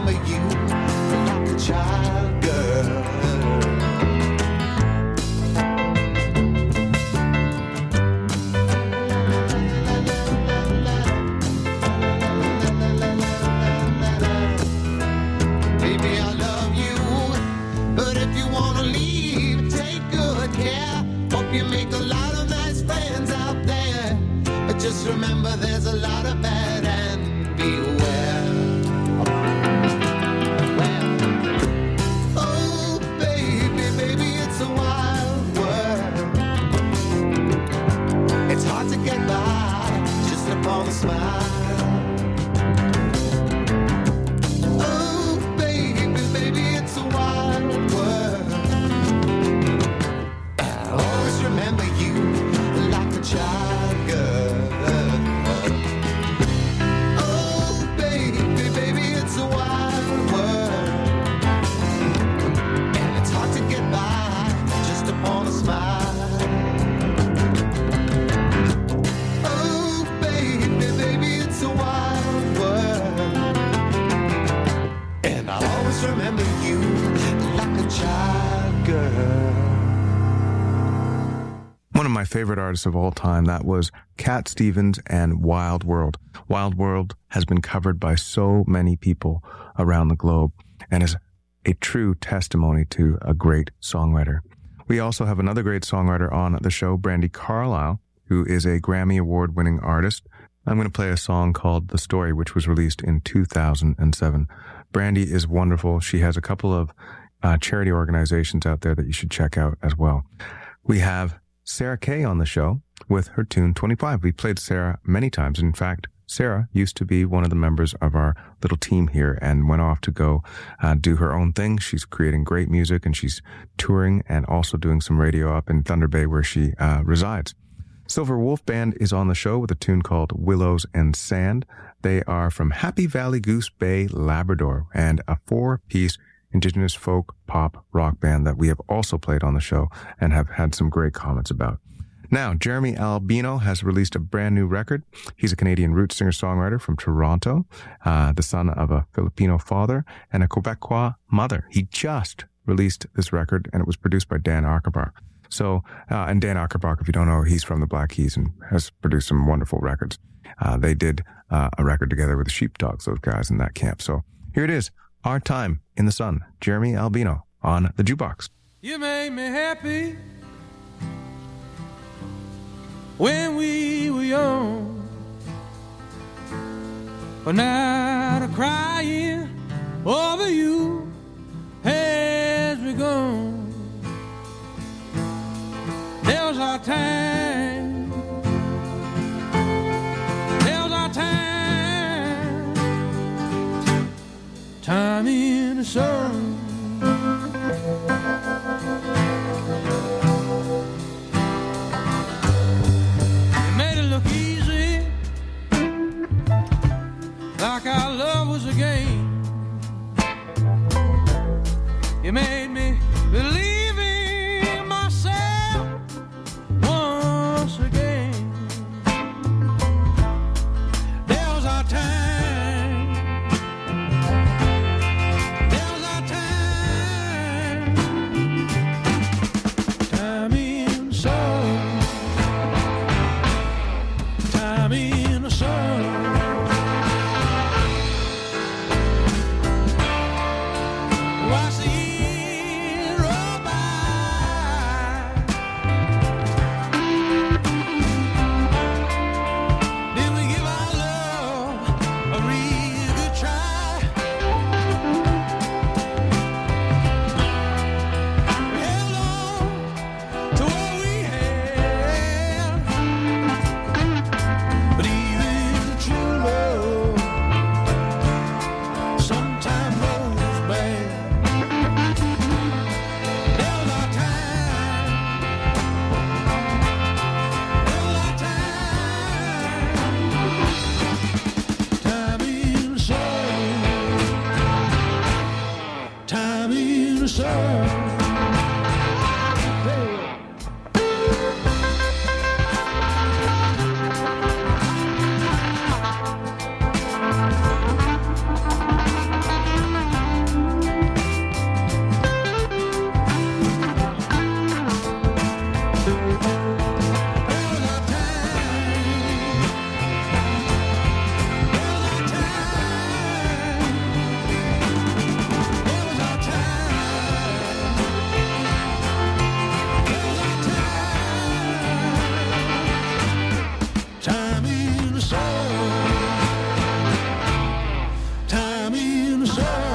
remember you like a child, girl. Baby, I love you, but if you wanna leave, take good care. Hope you make a lot of nice friends out there, but just remember there's a lot of bad and beware. Oh, baby, baby, it's a wild world. It's hard to get by just upon a smile. Oh, baby, baby, it's a wild world. I'll always remember you like a child, girl. Oh, baby, baby, it's a wild world. And it's hard to get by just upon a smile. Oh, baby, baby, it's a wild world. And I'll always remember you like a child, girl. One of my favorite artists of all time, that was Cat Stevens and Wild World. Wild World has been covered by so many people around the globe and is a true testimony to a great songwriter. We also have another great songwriter on the show, Brandi Carlile, who is a Grammy Award-winning artist. I'm going to play a song called The Story, which was released in 2007. Brandi is wonderful. She has a couple of charity organizations out there that you should check out as well. We have Sarah Kay on the show with her tune 25. We played Sarah many times. In fact, Sarah used to be one of the members of our little team here and went off to go do her own thing. She's creating great music and she's touring and also doing some radio up in Thunder Bay where she resides. Silver Wolf Band is on the show with a tune called Willows and Sand. They are from Happy Valley Goose Bay, Labrador, and a 4-piece Indigenous folk pop rock band that we have also played on the show and have had some great comments about. Now, Jeremy Albino has released a brand new record. He's a Canadian roots singer-songwriter from Toronto, the son of a Filipino father and a Quebecois mother. He just released this record, and it was produced by Dan Archibald. So, and Dan Archibald, if you don't know, he's from the Black Keys and has produced some wonderful records. They did a record together with the Sheepdogs, those guys in that camp. So here it is. Our Time in the Sun, Jeremy Albino on the Jukebox. You made me happy when we were young, but now the crying over you has begun. There's our time, there's our time. Time in the sun. You made it look easy, like our love was a game. You made me believe in myself once again. There was our time.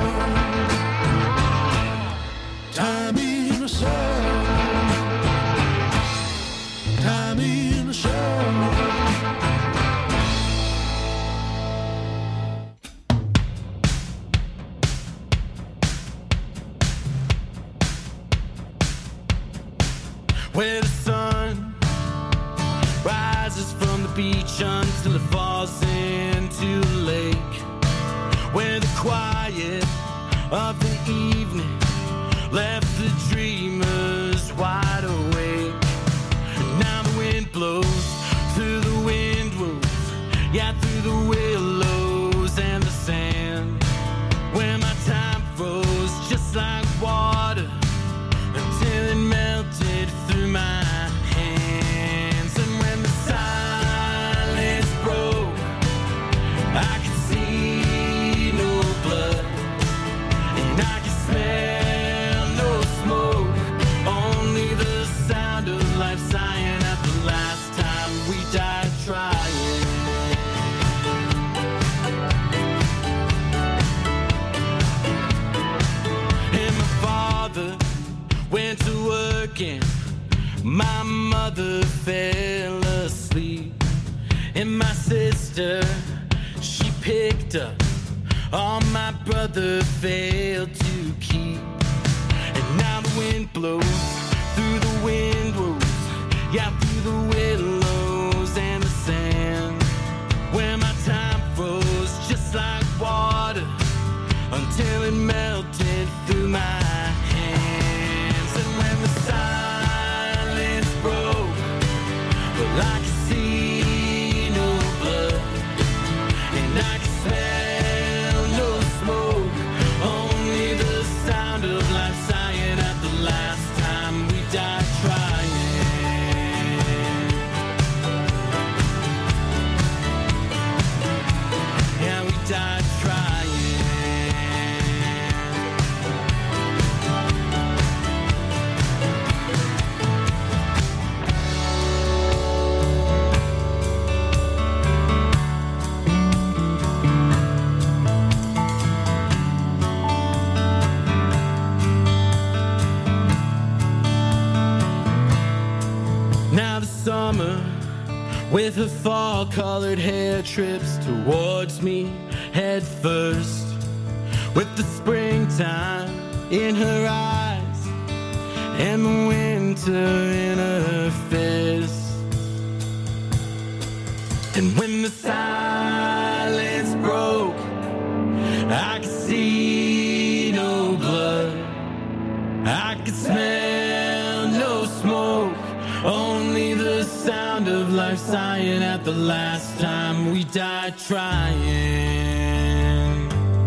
Time in the sun. Time in the sun. Where the sun rises from the beach until it falls into the lake. Where the quiet of the evening left the dreamers wide awake. And now the wind blows through the windrows, yeah, through the willows and the sand. Where my time froze just like water until it melted through my hands. And when the silence broke, I could see no blood, and I could smell no smoke, only the sound of life sighing at the last time we died trying. And my father went to work and my mother fell asleep. And my sister, she picked up all my brother failed to keep. And now the wind blows through the windrows, yeah, through the willows and the sand. Where my time froze just like water until it melted through my hands. And when the silence broke, well, I could see no blood, and I could smell no smoke, only the sound of life sighing at the last time we died trying. Yeah, we died trying. Now the summer, with her fall-colored hair, trips towards me head first, with the springtime in her eyes and the winter in her fist. And when the silence broke, I could see no blood, I could smell no smoke, only the sound of life sighing at the last time we died trying.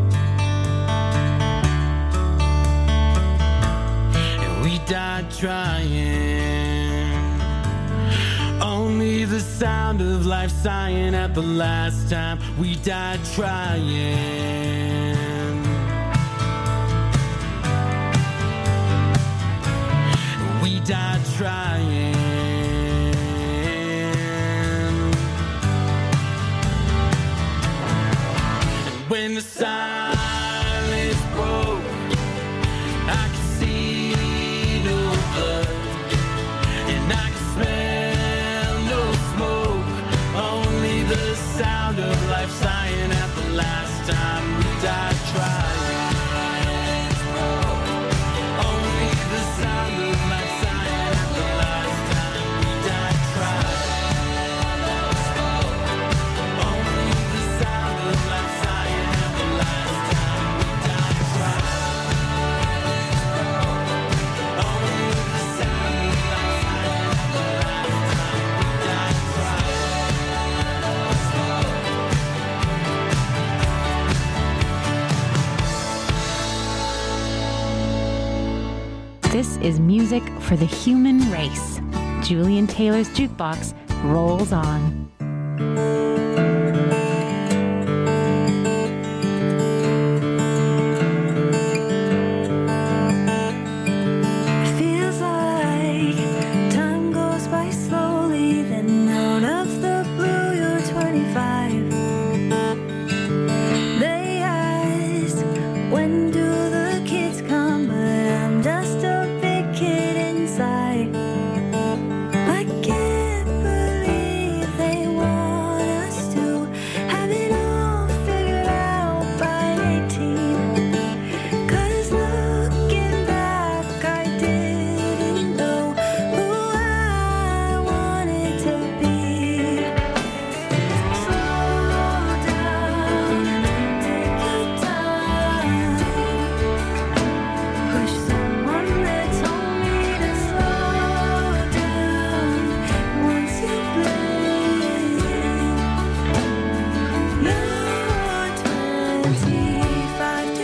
And we died trying. Only the sound of life sighing at the last time we died trying. We died trying. And when the silence broke, I could see no blood, and I could smell no smoke, only the sound of life sighing at the last time we died trying. Only the sound of life sighing at the last time we died trying. Only the sound of life sighing at the last time we died trying. Only the sound of life sighing at the last time we died trying. This is music for the human race. Julian Taylor's Jukebox rolls on. Feels like time goes by slowly, then out of the blue you're 25. They ask, when do till the kids come, but I'm just a big kid inside. I can't believe they want us to have it all figured out by 18. 'Cause looking back, I didn't know who I wanted to be. Slow down, take your time. Wish someone that told me to slow down once you blink. You're 25 to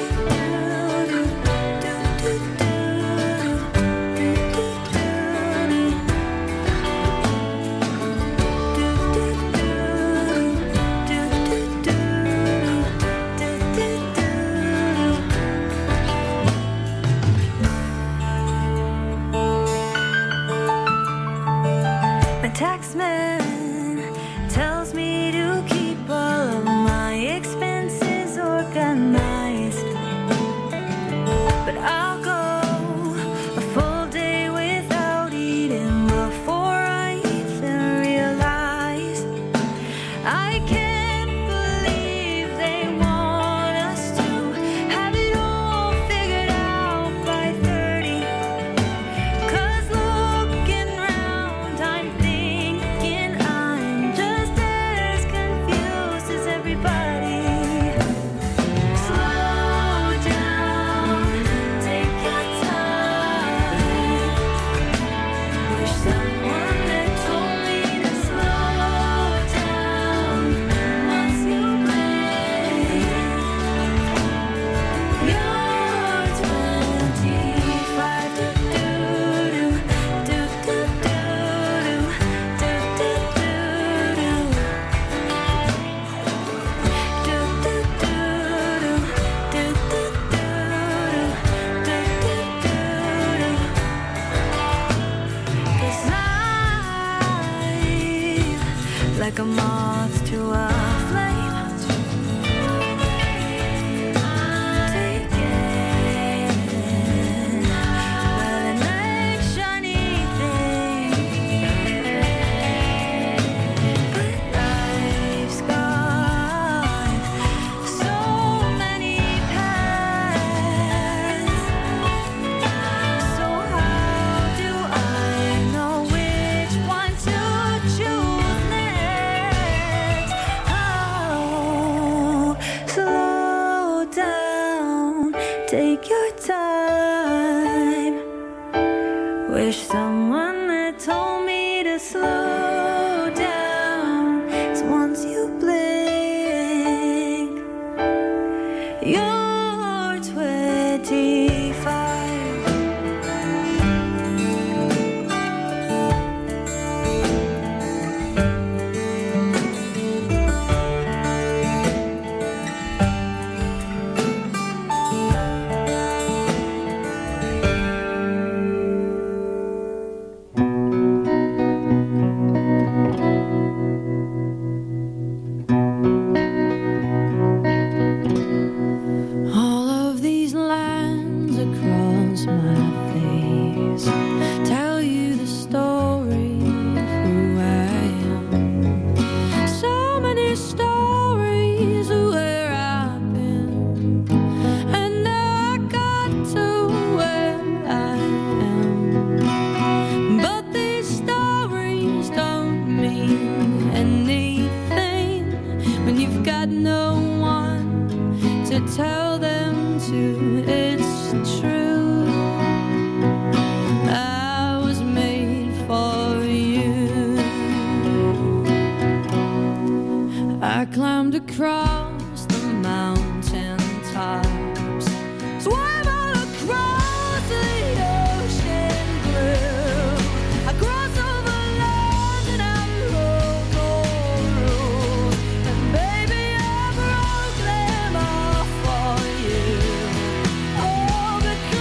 My taxman tells me to keep all of my expenses organized, but I'll go a full day without eating before I even realize I can't believe they want us to have it all figured out by 30. 'Cause looking round, I'm thinking I'm just as confused as everybody. Slow down, take your time. Wish someone had told me to slow down once you blink. You're 25 to like a moth to a flame. Taken by the night shiny thing. But life's got so many paths. So how do I know which one to choose next? Oh, slow down, take your time. Wish someone had told me to slow down. 'Cause once you blink, you're 25. All of these lines across my face tell you the story of who I am. So many stories of where I've been, and now I got to where I am. But these stories don't mean anything when you've got no one to tell them to. It's true, I was made for you. I climbed across the mountain tops, swam all across the ocean blue. I crossed over lands and I broke all rules, and baby I broke them all for you. Oh, because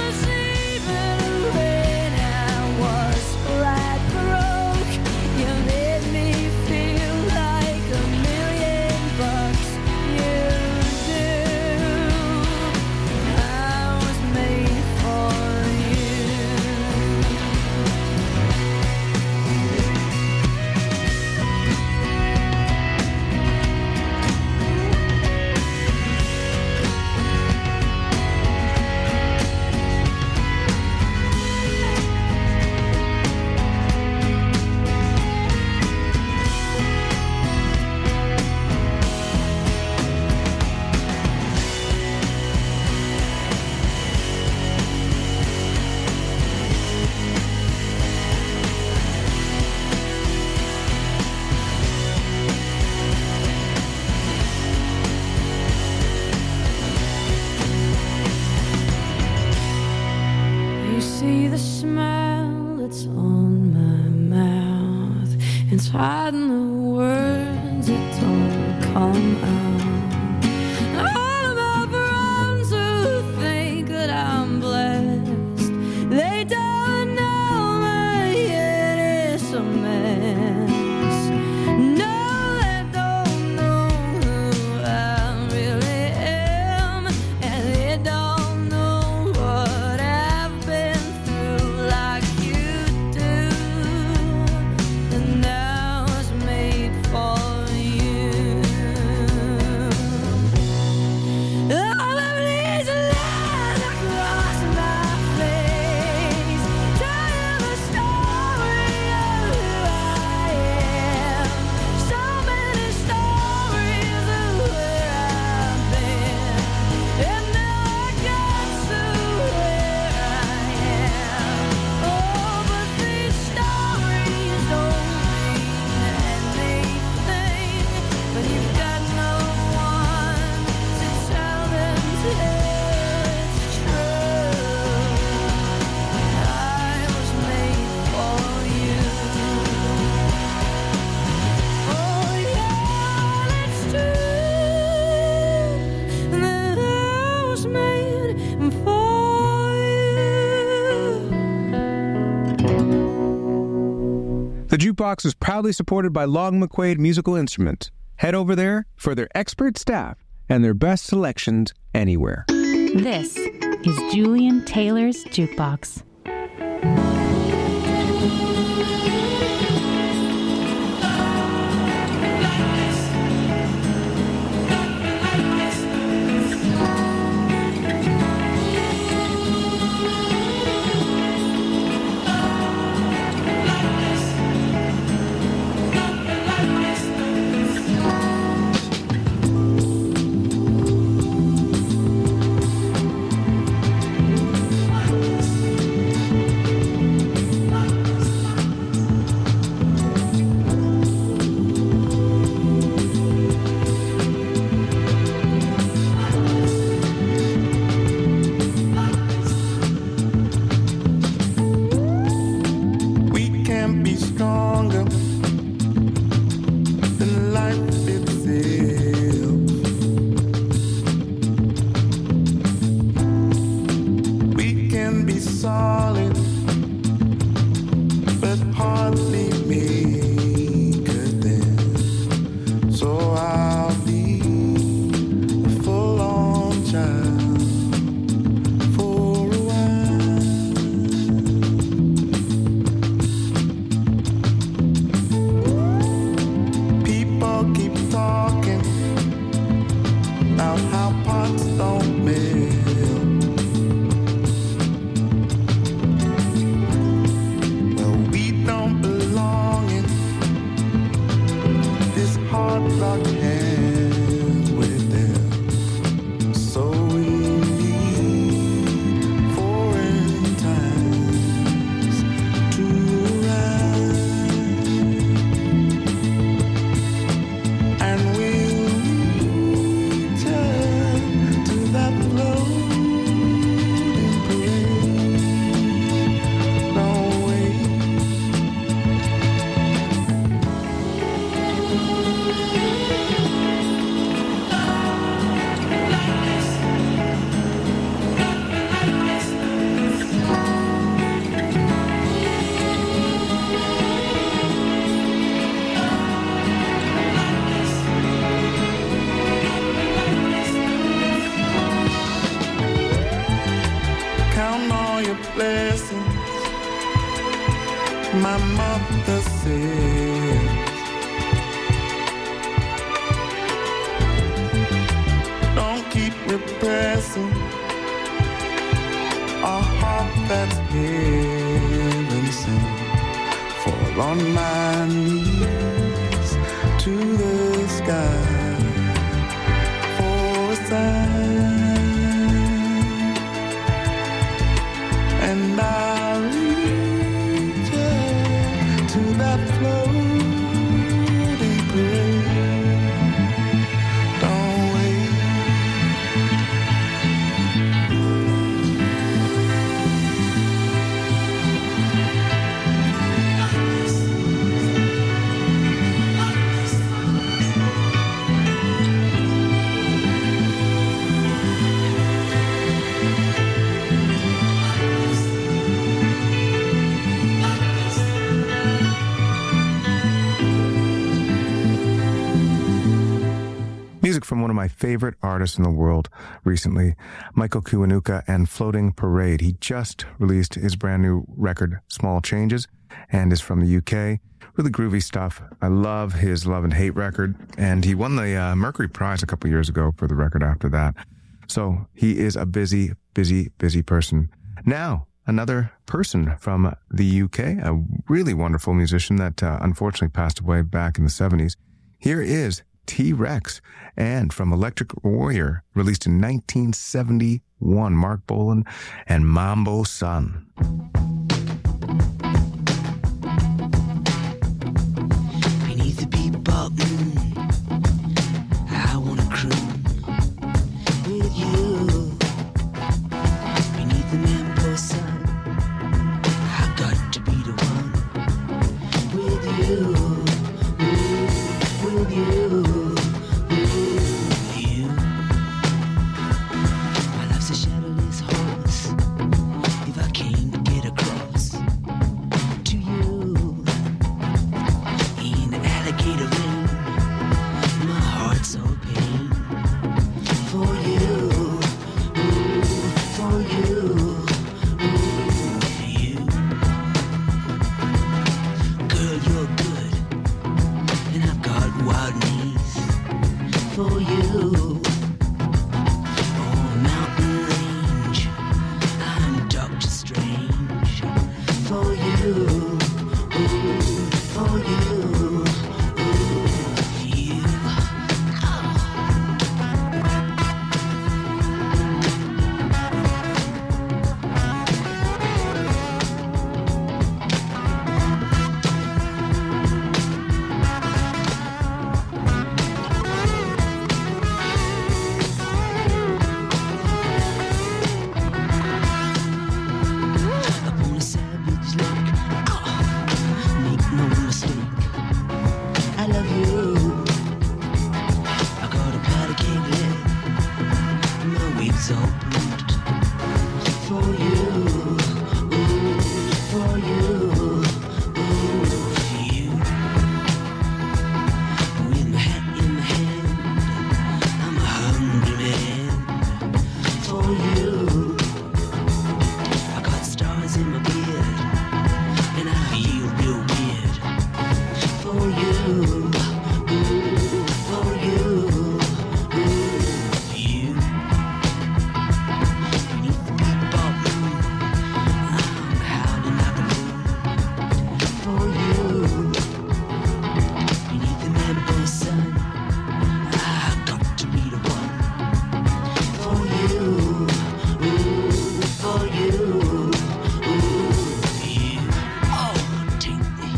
the smell that's on my mouth. It's hiding the words that don't come out. All of my friends who think that I'm blessed, they don't know my head is a mess. No, they don't know who I really am, and they don't know what I've been through like you do. And I was made for you. All of these lines across my face tell you the story of who I am. So many stories of where I've been, and now I got to where I am. Oh, but these stories don't mean anything when you've got no one to tell them it's true. I was made for you. Oh yeah, it's true that I was made for you. The Jukebox is proudly supported by Long McQuaid Musical Instruments. Head over there for their expert staff and their best selections anywhere. This is Julian Taylor's Jukebox. We can be stronger than life itself. We can be solid, but hardly make a dent. So I'll be a full-on child for a while. People keep talking about how pots don't melt. Well, we don't belong in this hard rock hand with them. So we need foreign times to arrive. And we'll return to that floating parade. Don't wait. Count all your blessings, my mother says. Don't keep repressing a heart that's heaven sent. Fall on my knees to the sky for a sign. And I'll return to that floating parade. Don't wait. from one of my favorite artists in the world recently, Michael Kiwanuka and Floating Parade. He just released his brand new record, Small Changes, and is from the UK. Really groovy stuff. I love his Love and Hate record, and he won the Mercury Prize a couple years ago for the record after that. So he is a busy, busy, busy person. Now, another person from the UK, a really wonderful musician that unfortunately passed away back in the 70s. Here is T-Rex, and from Electric Warrior, released in 1971, Mark Bolan and Mambo Sun. Beneath the bebop moon, I wanna croon with you. Beneath the Mambo sun, I got to be the one with you. With you. My life's a shadowless horse. If I came to get across to you in an alligator ring, my heart's all pain for you, for you, for you. Girl, you're good, and I've got wild knees for you. On mountain range, I'm Doctor Strange for you, for you, for you. Upon a savage lake, make no mistake, I love you. I got a pot of cake leg, my wig's all bruised for you, for you, for you. With my hat in my hand, I'm a hungry man for you. I got stars in my beard, and I feel real weird for you, for you, for you. Beneath the bebop moon, I'm howling like a loon for you. Beneath the Mambo sun, I got to be the one for you, for you, for you. Oh, take me.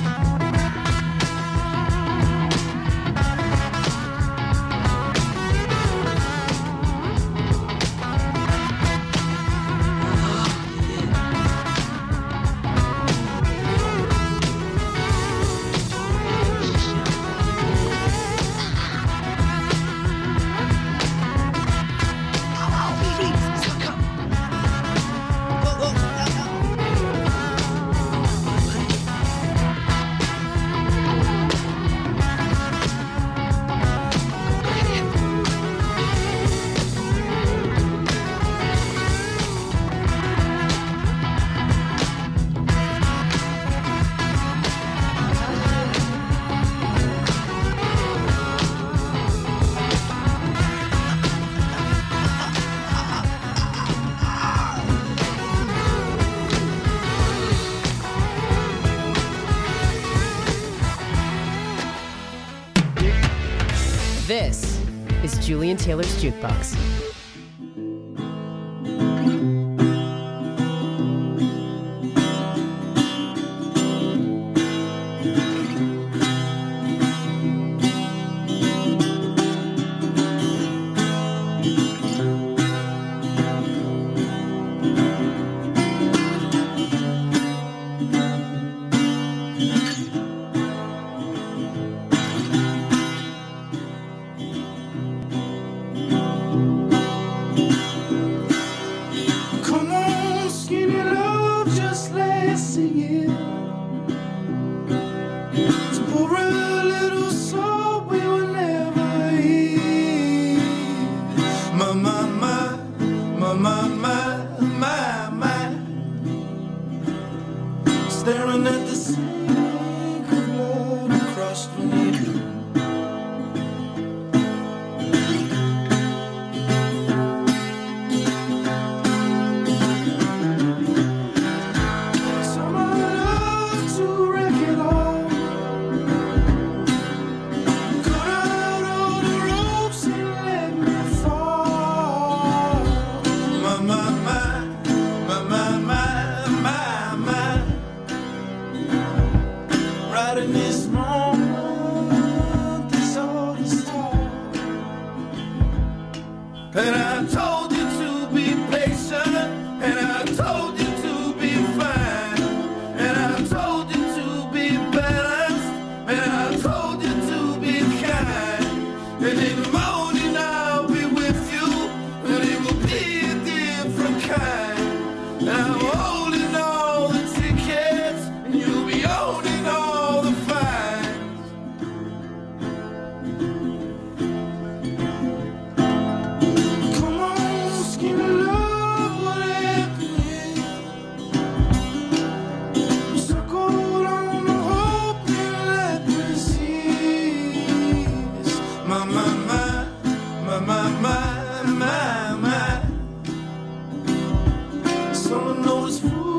This is Julian Taylor's Jukebox. staring at the sink of blood across beneath you. Someone loved to wreck it all. Cut out all the ropes and let me fall. My, my, my, my, my, my, my, my. Right in this moment, this all is start. And I told you to be patient, and I told you to be fine, and I told you to be balanced, and I told you to be kind. And in the morning I'll be with you, and it will be a different kind. And I'm holding all the tickets, and you'll be owning all the fines. Come on, skin of love, what happened? Circle on the hope and let me see. My, my, my, my, my, my, my, my. Someone noticed food.